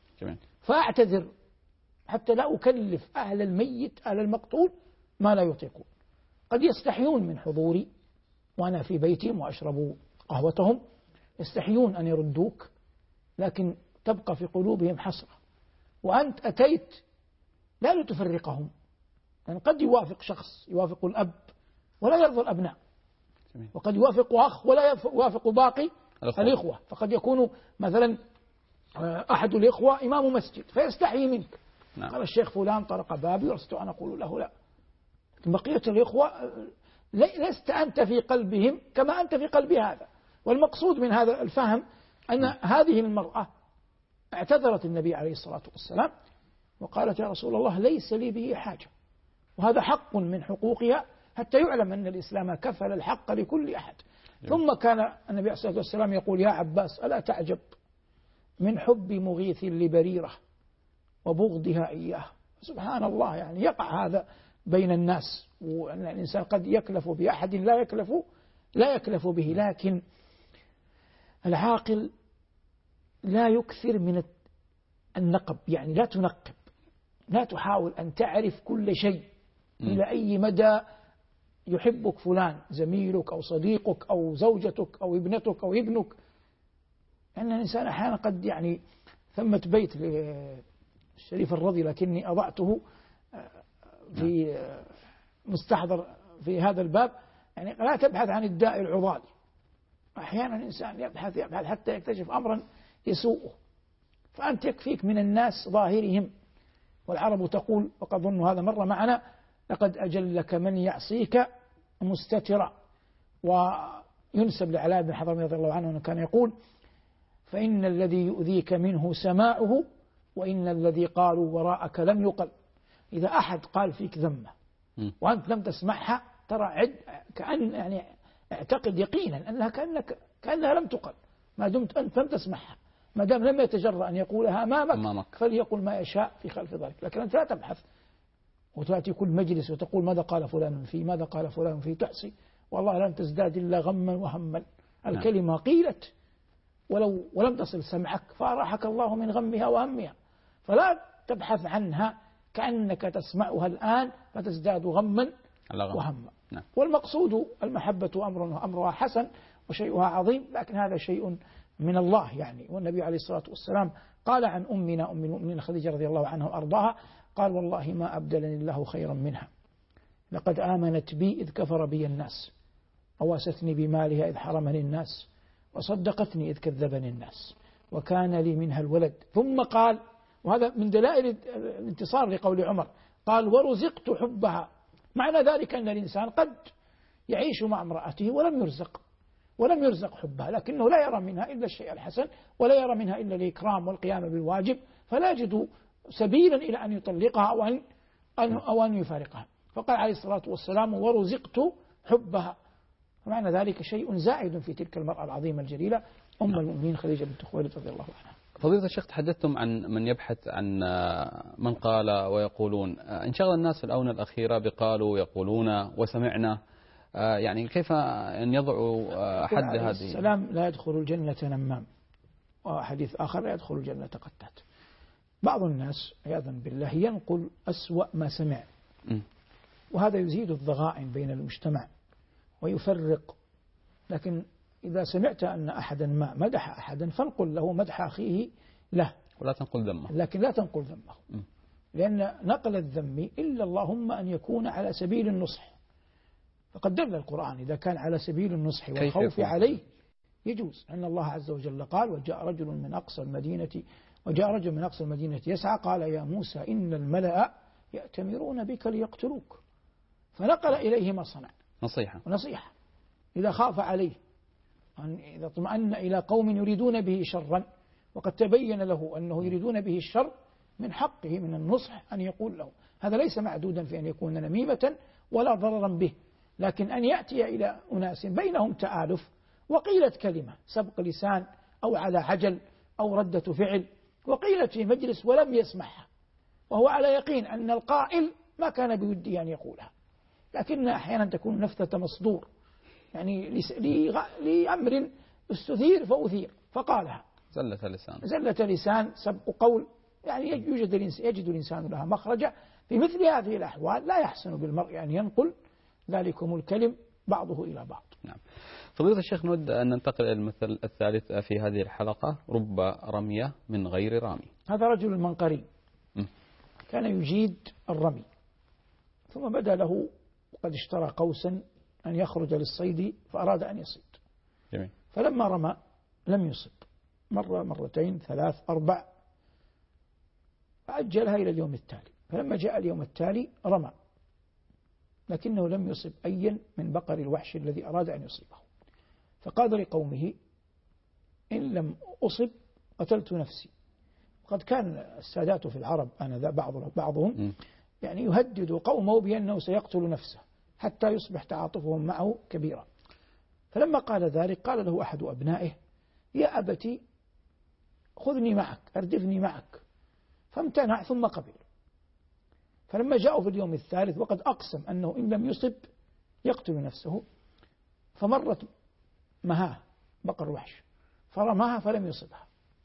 فأعتذر حتى لا أكلف أهل الميت أهل المقتول ما لا يطيقون. قد يستحيون من حضوري وأنا في بيتهم وأشرب قهوتهم، يستحيون أن يردوك، لكن تبقى في قلوبهم حسرة، وأنت أتيت لا لتفرقهم، يعني قد يوافق شخص يوافق الأب ولا يرضى الأبناء، وقد يوافق أخ ولا يوافق باقي الإخوة، فقد يكون مثلا أحد الإخوة إمام مسجد فيستحيي منك. قال الشيخ فلان طرق بابي ولست أنا أقول له لا، بقية الإخوة لست أنت في قلبهم كما أنت في قلب هذا. والمقصود من هذا الفهم أن هذه المرأة اعتذرت النبي عليه الصلاة والسلام وقالت يا رسول الله ليس لي به حاجة، وهذا حق من حقوقها حتى يعلم أن الإسلام كفل الحق لكل أحد. ثم كان النبي عليه الصلاة والسلام يقول يا عباس ألا تعجب من حب مغيث لبريرة وبغضها إياه. سبحان الله، يعني يقع هذا بين الناس، وأن الإنسان قد يكلف بأحد لا يكلف به، لكن العاقل لا يكثر من النقب، يعني لا تنقب، لا تحاول أن تعرف كل شيء إلى أي مدى يحبك فلان زميلك أو صديقك أو زوجتك أو ابنتك أو ابنك. أن الإنسان أحيانا قد يعني ثمة بيت للشريف الرضي لكني أضعته في مستحضر في هذا الباب، يعني لا تبحث عن الداء العضال. أحيانا الإنسان يبحث حتى يكتشف أمرا يسوءه، فأنت يكفيك من الناس ظاهرهم. والعرب تقول وقد ظن هذا مرة معنا لقد أجلك من يعصيك مستترا. وينسب لعلاء بن حضرمي رضي الله عنه أنه كان يقول فإن الذي يؤذيك منه سماعه وإن الذي قالوا وراءك لم يقل. إذا أحد قال فيك ذمة وأنت لم تسمعها ترى كأن يعني اعتقد يقينا أنها كأنها لم تقل ما دمت أنت لم تسمعها، ما دام لم يتجرأ أن يقولها أمامك فليقل ما يشاء في خلف ذلك. لكن أنت لا تبحث وتأتي كل مجلس وتقول ماذا قال فلان فيه ماذا قال فلان فيه، تحصي والله لن تزداد إلا غما وهما. الكلمة قيلت ولم تصل سمعك فأراحك الله من غمها وهمها، فلا تبحث عنها كأنك تسمعها الآن فتزداد غما وهما. والمقصود المحبة أمرها حسن وشيئها عظيم، لكن هذا شيء من الله يعني. والنبي عليه الصلاة والسلام قال عن أمنا أم المؤمنين خديجة رضي الله عنها وأرضاها قال والله ما أبدلني الله خيرا منها، لقد آمنت بي إذ كفر بي الناس، وواستني بمالها إذ حرمني الناس، وصدقتني إذ كذبني الناس، وكان لي منها الولد. ثم قال، وهذا من دلائل الانتصار لقول عمر، قال ورزقت حبها. معنى ذلك أن الإنسان قد يعيش مع امرأته ولم يرزق حبها، لكنه لا يرى منها إلا الشيء الحسن ولا يرى منها إلا الإكرام والقيام بالواجب، فلا يجد سبيلا إلى أن يطلقها أو أن يفارقها. فقال عليه الصلاة والسلام ورزقت حبها، فمعنى ذلك شيء زائد في تلك المرأة العظيمة الجليلة أم المؤمنين خديجة بنت خويلد رضي الله عنها. فضيلة الشيخ تحدثتم عن من يبحث عن من قال ويقولون. انشغل الناس في الآونة الأخيرة بقالوا يقولون وسمعنا، يعني كيف أن يضعوا حد هذه؟ السلام لا يدخل الجنة نمام، وحديث آخر لا يدخل الجنة قتات. بعض الناس عياذا بالله ينقل أسوأ ما سمع، وهذا يزيد الضغائن بين المجتمع ويفرق. لكن إذا سمعت أن أحدا ما مدح أحدا فانقل له مدح أخيه له، ولا تنقل ذمه، لكن لا تنقل ذمه، لأن نقل الذم إلا اللهم أن يكون على سبيل النصح، فقد دل القرآن إذا كان على سبيل النصح والخوف عليه يجوز. أن الله عز وجل قال وجاء رجل من أقصى المدينة يسعى قال يا موسى إن الملأ يأتمرون بك ليقتلوك، فنقل إليه ما صنع نصيحة إذا خاف عليه، إذا اطمأن إلى قوم يريدون به شرا وقد تبين له أنه يريدون به الشر، من حقه من النصح أن يقول له. هذا ليس معدودا في أن يكون نميمة ولا ضررا به، لكن أن يأتي إلى أناس بينهم تآلف وقيلت كلمة سبق لسان أو على عجل أو ردة فعل، وقيلت في مجلس ولم يسمعها وهو على يقين أن القائل ما كان بودي أن يقولها، لكن أحيانا تكون نفثة مصدور، يعني لأمر استثير فأثير فقالها، زلة لسان سبق قول، يعني يجد الإنسان لها مخرجا. في مثل هذه الأحوال لا يحسن بالمرء أن ينقل ذلكم الكلم بعضه إلى بعض. نعم. فضيلة الشيخ، نود أن ننتقل إلى المثل الثالث في هذه الحلقة: رب رمية من غير رامي. هذا رجل منقري كان يجيد الرمي، ثم بدا له وقد اشترى قوسا أن يخرج للصيد فأراد أن يصيد. جميل. فلما رمى لم يصب، مرة مرتين ثلاث أربع، فأجلها إلى اليوم التالي. فلما جاء اليوم التالي رمى، لكنه لم يصب أيا من بقر الوحش الذي أراد أن يصيبه، فقال لقومه إن لم أصب قتلت نفسي. وقد كان السادات في العرب آنذاك بعضهم يعني يهدد قومه بأنه سيقتل نفسه حتى يصبح تعاطفهم معه كبيرا. فلما قال ذلك قال له أحد أبنائه يا أبتي خذني معك أردفني معك، فامتنع ثم قبل. فلما جاءوا في اليوم الثالث وقد أقسم أنه إن لم يصب يقتل نفسه، فمرت مهاه بقر وحش فرماها فلم يصبها،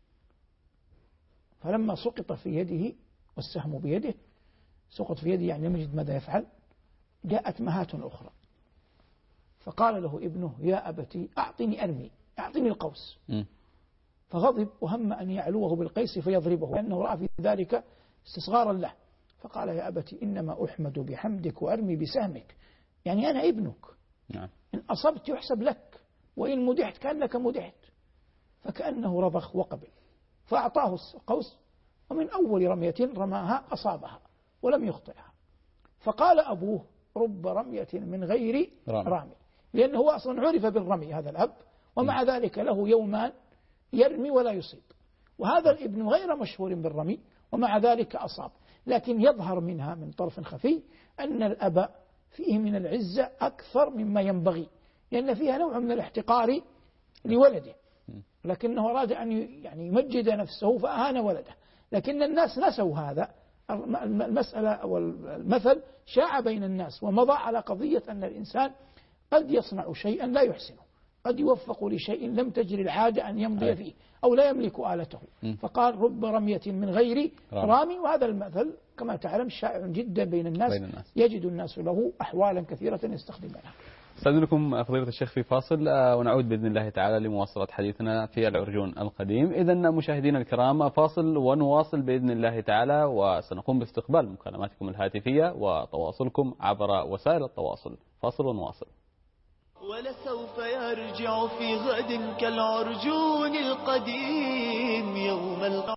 فلما سقط في يده والسهم بيده، سقط في يده يعني لم يجد ماذا يفعل، جاءت مهاة أخرى فقال له ابنه يا أبتي أعطني أرمي، أعطني القوس. فغضب وهم أن يعلوه بالقيس فيضربه، لأنه رأى في ذلك استصغارا له. فقال يا أبتي إنما أحمد بحمدك وأرمي بسهمك، يعني أنا ابنك، إن أصبت يحسب لك وإن مدحت كان لك مدحت. فكأنه رضخ وقبل، فأعطاه القوس، ومن أول رمية رماها أصابها ولم يخطئها. فقال أبوه رب رمية من غير رامي، لأنه هو أصلا عرف بالرمي هذا الأب، ومع ذلك له يومان يرمي ولا يصيب، وهذا الابن غير مشهور بالرمي ومع ذلك أصاب. لكن يظهر منها من طرف خفي أن الأب فيه من العزة أكثر مما ينبغي، لأن فيها نوع من الاحتقار لولده، لكنه أراد أن يعني يمجد نفسه فأهان ولده. لكن الناس نسوا هذا، المسألة والمثل شاع بين الناس ومضى على قضية أن الإنسان قد يصنع شيئا لا يحسنه، قد يوفق لشيء لم تجري العادة أن يمضي فيه أو لا يملك آلته. فقال رب رمية من غير رامي، وهذا المثل كما تعلم شائع جدا بين الناس. يجد الناس له أحوالا كثيرة يستخدمونها. استاذنكم فضيلة الشيخ في فاصل ونعود بإذن الله تعالى لمواصلة حديثنا في العرجون القديم. إذن مشاهدينا الكرام فاصل ونواصل بإذن الله تعالى، وسنقوم باستقبال مكالماتكم الهاتفية وتواصلكم عبر وسائل التواصل. فاصل ونواصل. ولسوف يرجع في غد كالعرجون القديم يوم القيامة.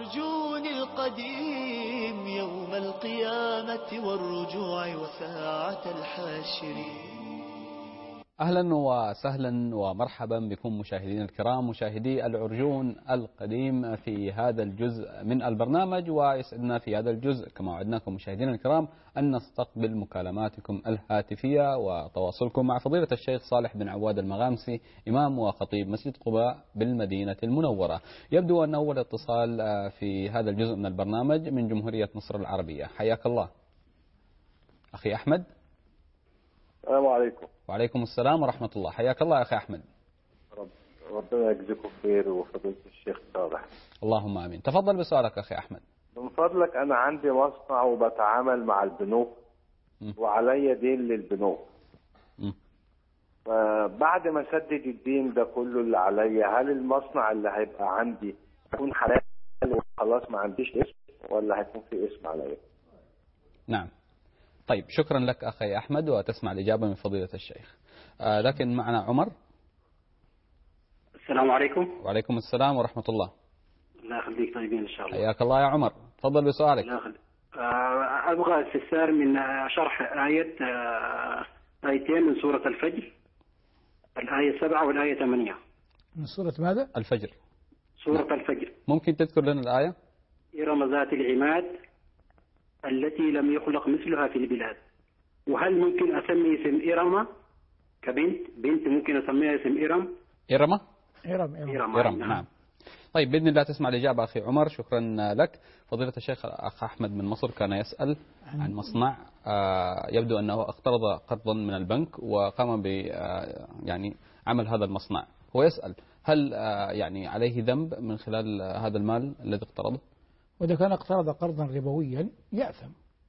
العرجون القديم يوم القيامة والرجوع وساعة الحشر. أهلا وسهلا ومرحبا بكم مشاهدينا الكرام، مشاهدي العرجون القديم في هذا الجزء من البرنامج. ويسعدنا في هذا الجزء كما وعدناكم مشاهدينا الكرام أن نستقبل مكالماتكم الهاتفية وتواصلكم مع فضيلة الشيخ صالح بن عواد المغامسي، إمام وخطيب مسجد قباء بالمدينة المنورة. يبدو أن أول اتصال في هذا الجزء من البرنامج من جمهورية مصر العربية. حياك الله أخي أحمد. السلام عليكم. وعليكم السلام ورحمة الله. حياك الله يا أخي أحمد. ربنا يجزيكم خير وفضيلة الشيخ صالح. اللهم آمين. تفضل بسؤالك أخي أحمد. من فضلك أنا عندي مصنع وبتعامل مع البنوك وعلي دين للبنوك. فبعد ما سدد الدين ده كله اللي عليا، هل المصنع اللي هيبقى عندي هيكون حلال وخلاص ما عنديش اسم، ولا هيكون في اسم عليا؟ نعم. طيب شكرا لك أخي أحمد، وتسمع الإجابة من فضيلة الشيخ. لكن معنا عمر. السلام عليكم. وعليكم السلام ورحمة الله. الله يخليك، طيبين إن شاء الله. حياك الله يا عمر، تفضل بسؤالك. الله يخليك. أبغى استفسار من شرح آيتين من سورة الفجر، الآية 7 والآية 8. من سورة ماذا؟ الفجر. سورة الفجر. ممكن تذكر لنا الآية؟ إرم ذات العماد التي لم يخلق مثلها في البلاد. وهل ممكن أسمي اسم إرم بنت ممكن أسميها اسم إرم؟ إرم. نعم. طيب بإذن الله تسمع الإجابة أخي عمر، شكرا لك. فضيلة الشيخ أخ أحمد من مصر كان يسأل عن مصنع يبدو أنه اقترض قرضا من البنك وقام ب يعني عمل هذا المصنع. هو يسأل هل يعني عليه ذنب من خلال هذا المال الذي اقترضه؟ وإذا كان اقترض قرضا ربويا يأثم،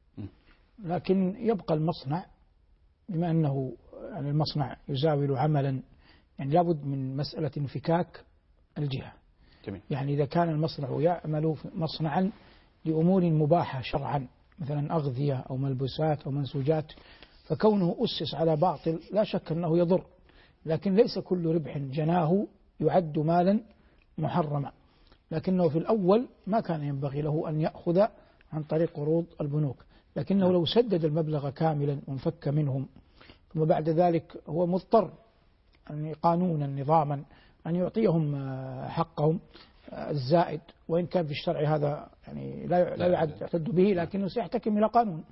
لكن يبقى المصنع بما أنه يعني المصنع يزاول عملا، يعني لابد من مسألة انفكاك الجهة. جميل. يعني إذا كان المصنع يعمل مصنعا لأمور مباحة شرعا، مثلا أغذية أو ملبوسات أو منسوجات، فكونه أسس على باطل لا شك أنه يضر، لكن ليس كل ربح جناه يعد مالا محرما. لكنه في الأول ما كان ينبغي له أن يأخذ عن طريق قروض البنوك، لكنه لو سدد المبلغ كاملا وانفك منهم ثم بعد ذلك هو مضطر يعني قانونا نظاما أن يعطيهم حقهم الزائد، وإن كان في الشرع هذا يعني لا يعتد به، لكنه سيحتكم إلى قانون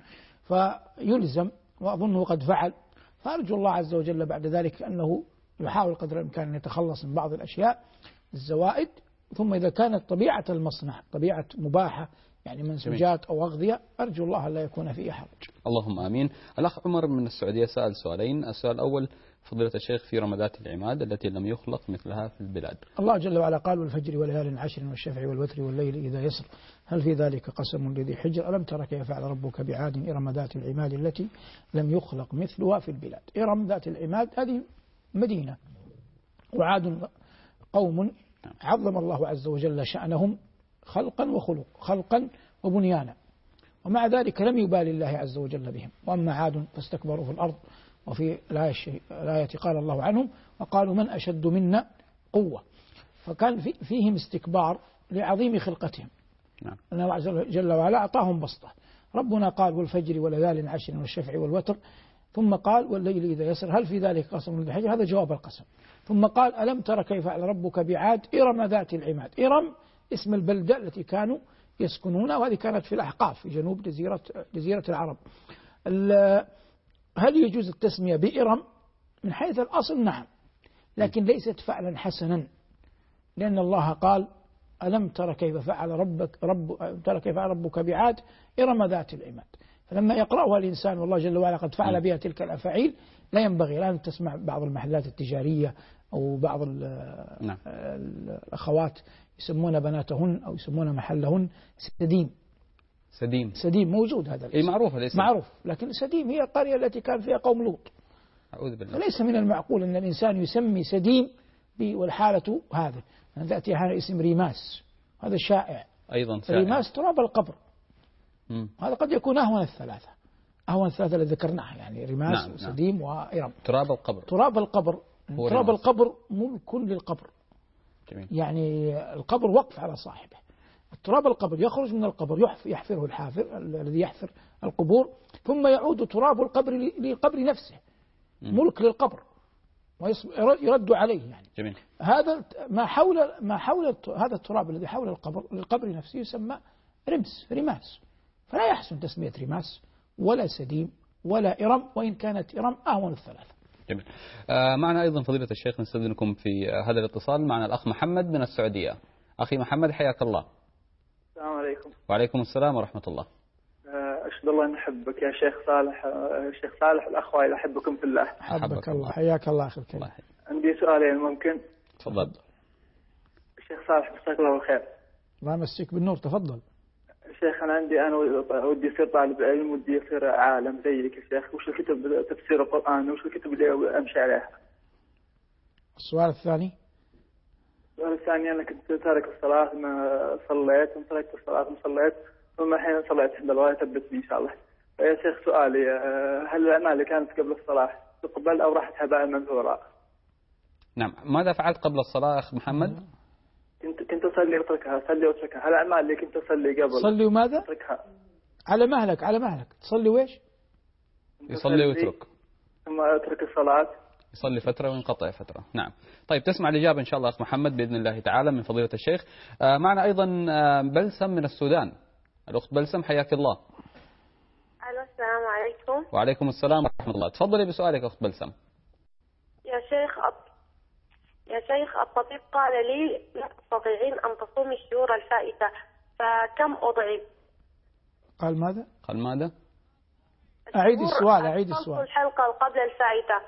فيلزم، وأظنه قد فعل. فأرجو الله عز وجل بعد ذلك أنه يحاول قدر الإمكان أن يتخلص من بعض الأشياء الزوائد، ثم إذا كانت طبيعة المصنع طبيعة مباحة يعني منسوجات أو أغذية، أرجو الله لا يكون فيه حرج. اللهم آمين. الأخ عمر من السعودية سأل سؤالين. السؤال الأول: فضيلة الشيخ، في رمضات العماد التي لم يخلق مثلها في البلاد. الله جل وعلا قال: والفجر وليال عشر والشفع والوتر والليل إذا يسر هل في ذلك قسم لذي حجر ألم تر كيف فعل ربك بعاد إرم ذات العماد التي لم يخلق مثلها في البلاد. إرم ذات العماد هذه مدينة، وعاد قوم عظم الله عز وجل شأنهم خلقا وخلق، خلقا وبنيانا، ومع ذلك لم يبال الله عز وجل بهم. وأما عاد فاستكبروا في الأرض، وفي الآية قال الله عنهم: وقالوا من أشد منا قوة. فكان فيهم استكبار لعظيم خلقتهم. أن الله عز وجل وعلا أعطاهم بسطة. ربنا قال: والفجر وليال عشر والشفع والوتر، ثم قال: والليل إذا يسر هل في ذلك قسم لذي حجر، هذا جواب القسم. ثم قال: ألم تر كيف فعل ربك بعاد إرم ذات العماد. إرم اسم البلدة التي كانوا يسكنونها، وهذه كانت في الأحقاف في جنوب جزيرة العرب. هل يجوز التسمية بإرم؟ من حيث الأصل نعم، لكن ليست فعلا حسنا، لأن الله قال: ألم تر كيف فعل ربك بعاد إرم ذات العماد. فلما يقرأها الإنسان والله جل وعلا قد فعل بها تلك الأفاعيل، لا ينبغي الآن تسمع بعض المحلات التجارية أو بعض الأخوات يسمون بناتهن أو يسمون محلهن سديم موجود هذا الاسم. معروف الاسم، معروف، لكن سديم هي القرية التي كان فيها قوم لوط. أعوذ بالله. فليس من المعقول أن الإنسان يسمي سديم والحالة هذا أن تأتي هذا اسم ريماس، هذا شائع أيضا. ريماس تراب القبر، هذا قد يكون أهون الثلاثة اللي ذكرناها، يعني ريماس وسديم وإرم. تراب القبر ملك للقبر. جميل. يعني القبر وقف على صاحبه، التراب القبر يخرج من القبر يحفره الحافر الذي يحفر القبور، ثم يعود تراب القبر للقبر نفسه ملك للقبر ويرد عليه يعني. جميل. هذا ما حول هذا التراب الذي حول القبر للقبر نفسه يسمى رماس، فلا يحسن تسمية رماس ولا سديم ولا إرم، وإن كانت إرم أهون الثلاثة. جميل. معنا أيضا فضيلة الشيخ نستأذنكم في هذا الاتصال. معنا الأخ محمد من السعودية. أخي محمد حياك الله. السلام عليكم. وعليكم السلام ورحمة الله. أشهد الله أن أحبك يا شيخ صالح. شيخ صالح الأخ وائل أحبكم في الله. حبك الله. حياك الله أخي الكريم. عندي سؤالين ممكن؟ تفضل. شيخ صالح مساك الله بالخير. الله يمسيك بالنور. تفضل. شيخ أنا ودي أصير طالب علم، ودي أصير عالم زيك يا شيخ. وش الكتب تفسير القرآن وش الكتب اللي أمشي عليها؟ السؤال الثاني. السؤال الثاني أنا كنت تارك الصلاة ما صليت، ثم تركت الصلاة ما صليت، ثم الحين صليت الحمد لله ثبتني إن شاء الله. يا شيخ سؤالي، هل الأعمال اللي كانت قبل الصلاة تقبل أو راحت هباء منثورا؟ نعم. ماذا فعلت قبل الصلاة أخ محمد؟ كنت أصلي وأتركها، أصلي وأتركها. هل الأعمال اللي كنت أصلي قبل صلي وماذا؟ أتركها. على مهلك تصلي ويش؟ يصلي ويترك ثم أترك الصلاة، يصلي فترة وينقطع فترة. نعم. طيب تسمع الإجابة إن شاء الله أخ محمد بإذن الله تعالى من فضيلة الشيخ. معنا أيضا بلسم من السودان. الأخت بلسم حياك الله. ألو السلام عليكم. وعليكم السلام ورحمة الله. تفضلي بسؤالك أخت بلسم. يا شيخ الطبيب قال لي لا تستطيعين أن تصومي الشهور الفائتة، فكم أضعف؟ قال ماذا؟ أعيد السؤال. الحلقة قبل الفائتة.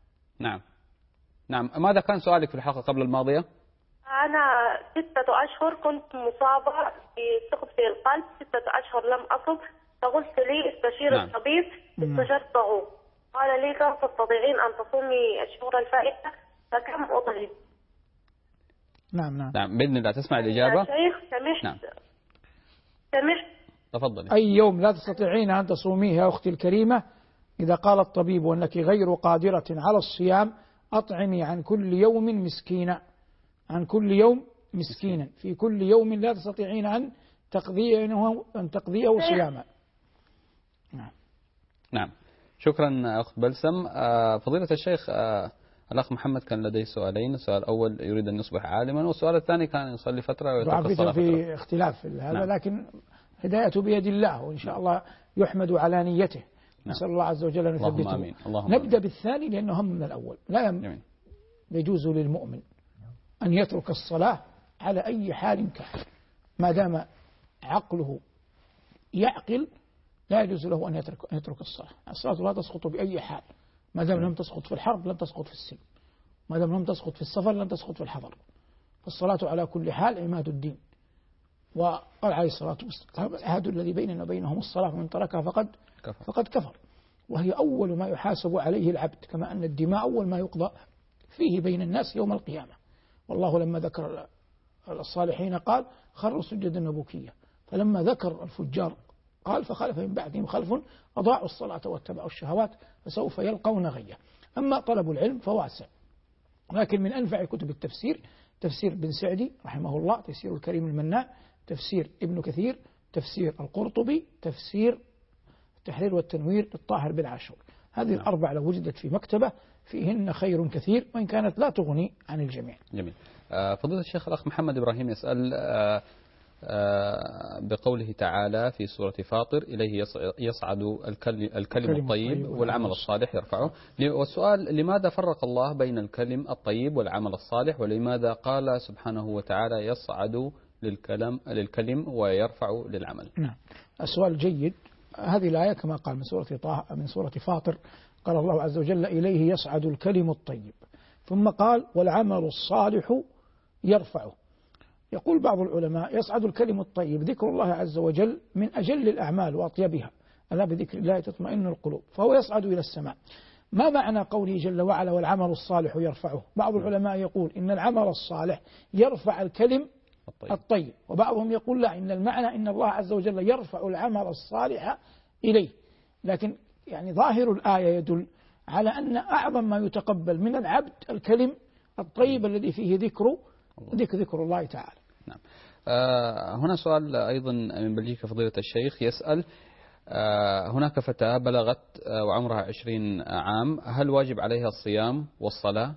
نعم. ماذا كان سؤالك في الحلقة قبل الماضية؟ أنا 6 أشهر كنت مصابة بثقب في القلب، 6 أشهر لم أصب، فقلت لي استشير الطبيب، استشرته قال لي كم تستطيعين أن تصومي الشهور الفائتة، فكم أضعف؟ نعم بإذن الله تسمع الإجابة. يا شيخ سمحت. تفضلي. أي يوم لا تستطيعين أن تصوميه يا أختي الكريمة، إذا قال الطبيب أنك غير قادرة على الصيام أطعمي عن كل يوم مسكينا، في كل يوم لا تستطيعين أن تقضيه صياما. نعم. شكرا أخت بلسم. فضيلة الشيخ الأخ محمد كان لديه سؤالين. السؤال الأول يريد أن يصبح عالما، والسؤال الثاني كان يصلي فترة ويترك الصلاة فترة. في اختلاف في هذا، لكن هدايته بيد الله، وإن شاء الله يحمد على نيته. نسأل الله عز وجل أن يثبته. نبدأ بالثاني لأنه هم من الأول. لا يجوز للمؤمن أن يترك الصلاة على أي حال كان، ما دام عقله يعقل لا يجوز له أن يترك الصلاة. الصلاة لا تسقط بأي حال، ما دام لم تسقط في الحرب لم تسقط في السلم، ما دام لم تسقط في السفر لم تسقط في الحضر. فالصلاة على كل حال عماد الدين. وقال عليه الصلاة والسلام العهد الذي بيننا وبينهم الصلاة، فمن تركها فقد كفر. وهي أول ما يحاسب عليه العبد، كما أن الدماء أول ما يقضى فيه بين الناس يوم القيامة. والله لما ذكر الصالحين قال خروا سجدا وبكيا، فلما ذكر الفجار قال فخلف من بعدهم خلف أضاعوا الصلاة واتبعوا الشهوات فسوف يلقون غيا. أما طلب العلم فواسع، لكن من أنفع كتب التفسير تفسير بن سعدي رحمه الله، تفسير الكريم المناع، تفسير ابن كثير، تفسير القرطبي، تفسير التحرير والتنوير للطاهر بن عاشور. هذه الأربع لو وجدت في مكتبة فيهن خير كثير، وإن كانت لا تغني عن الجميع. جميل. فضيلة الشيخ الأخ محمد إبراهيم يسأل بقوله تعالى في سورة فاطر إليه يصعد الكلم الطيب والعمل الصالح يرفعه. والسؤال لماذا فرق الله بين الكلم الطيب والعمل الصالح، ولماذا قال سبحانه وتعالى يصعد للكلم ويرفع للعمل؟ نعم السؤال جيد. هذه الآية كما قال من سورة فاطر قال الله عز وجل إليه يصعد الكلم الطيب، ثم قال والعمل الصالح يرفعه. يقول بعض العلماء يصعد الكلم الطيب ذكر الله عز وجل من أجل الأعمال وأطيبها، ألا بذكر الله تطمئن القلوب، فهو يصعد إلى السماء. ما معنى قوله جل وعلا والعمل الصالح يرفعه؟ بعض العلماء يقول إن العمل الصالح يرفع الكلم الطيب، وبعضهم يقول لا، إن المعنى إن الله عز وجل يرفع العمل الصالح إليه. لكن يعني ظاهر الآية يدل على أن أعظم ما يتقبل من العبد الكلم الطيب الذي فيه ذكر الله تعالى. نعم. هنا سؤال أيضا من بلجيكا فضيلة الشيخ يسأل: هناك فتاة بلغت وعمرها 20 عام، هل واجب عليها الصيام والصلاة؟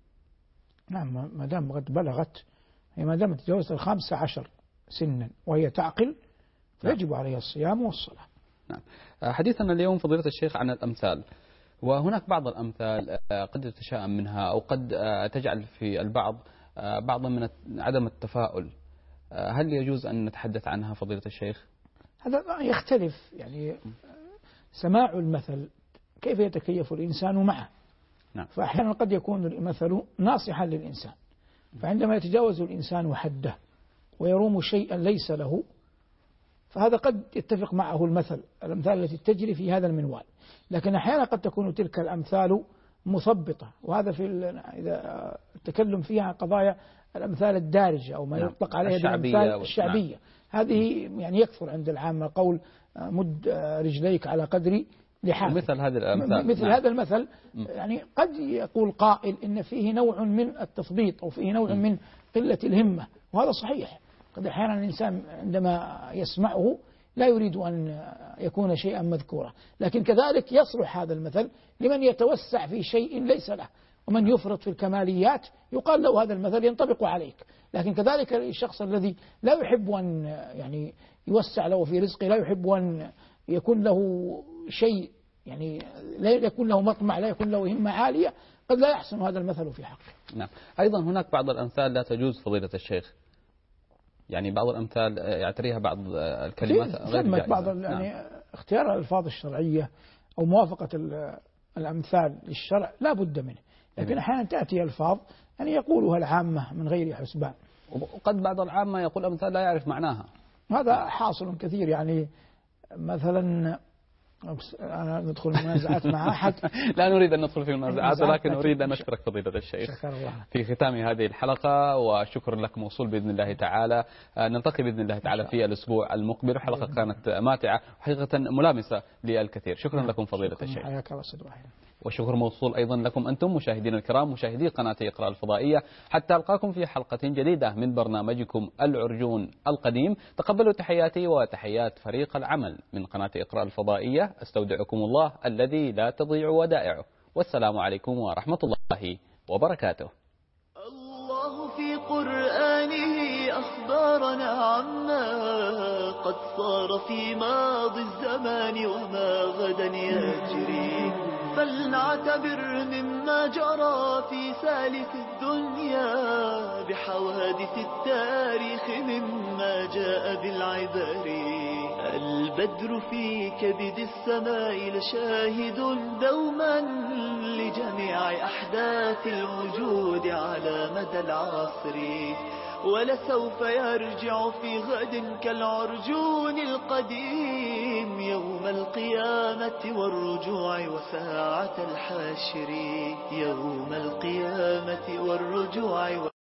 نعم، ما دام قد بلغت، هي ما دام تجاوزت 15 سنا وهي تعقل فيجب عليها الصيام والصلاة. نعم. حديثنا اليوم فضيلة الشيخ عن الأمثال، وهناك بعض الأمثال قد يتشائم منها أو قد تجعل في البعض بعض من عدم التفاؤل، هل يجوز أن نتحدث عنها فضيلة الشيخ؟ هذا يختلف، يعني سماع المثل كيف يتكيف الإنسان معه. نعم. فأحيانا قد يكون المثل ناصحا للإنسان، فعندما يتجاوز الإنسان حده ويروم شيئا ليس له، فهذا قد يتفق معه الأمثال التي تجري في هذا المنوال. لكن أحيانا قد تكون تلك الأمثال مثبطة، وهذا إذا التكلم فيها قضايا الأمثال الدارجة أو ما يطلق عليها الأمثال الشعبية. هذه يعني يكثر عند العامة قول مد رجليك على قدر لحافك، مثل هذه الأمثال. مثل هذا المثل يعني قد يقول قائل إن فيه نوع من التثبيط أو فيه نوع من قلة الهمة، وهذا صحيح. قد أحيانا الإنسان عندما يسمعه لا يريد أن يكون شيئا مذكورا، لكن كذلك يصلح هذا المثل لمن يتوسع في شيء ليس له، ومن يفرط في الكماليات يقال له هذا المثل ينطبق عليك. لكن كذلك الشخص الذي لا يحب أن يعني يوسع له في رزقه، لا يحب أن يكون له شيء، يعني لا يكون له مطمع، لا يكون له همة عالية، قد لا يحسن هذا المثل في حقه. نعم. أيضا هناك بعض الأمثال لا تجوز فضيلة الشيخ، يعني بعض الأمثال يعتريها بعض الكلمات غير جائزة. بعض يعني اختيار الألفاظ الشرعية أو موافقة الأمثال للشرع لا بد منه، لكن أحيانا تأتي ألفاظ يعني يقولها العامة من غير حسبان، وقد بعض العامة يقول أمثال لا يعرف معناها. هذا حاصل كثير. يعني مثلا أنا ندخل منازعات مع أحد لا نريد أن ندخل في المنازعات، ولكن أريد أن أشكرك فضيلة الشيخ في ختام هذه الحلقة، وشكر لك موصول بإذن الله تعالى. نلتقي بإذن الله تعالى في الأسبوع المقبل. الحلقة كانت ماتعة وحقيقة ملامسة للكثير. شكرا لكم فضيلة الشيخ. حياك الله سيد وحيد. وشكر موصول أيضا لكم أنتم مشاهدينا الكرام، مشاهدي قناة إقراء الفضائية، حتى ألقاكم في حلقة جديدة من برنامجكم العرجون القديم. تقبلوا تحياتي وتحيات فريق العمل من قناة إقراء الفضائية. أستودعكم الله الذي لا تضيع ودائعه، والسلام عليكم ورحمة الله وبركاته. الله في قرآنه أخبارنا عما قد صار في ماضي الزمان وما غدا يجري، فلنعتبر مما جرى في سالف الدنيا بحوادث التاريخ مما جاء بالعبر. البدر في كبد السماء لشاهد دوما لجميع أحداث الوجود على مدى العصر، ولسوف يرجع في غد كالعرجون القديم يوم القيامة والرجوع وساعة الحشر. يوم القيامة والرجوع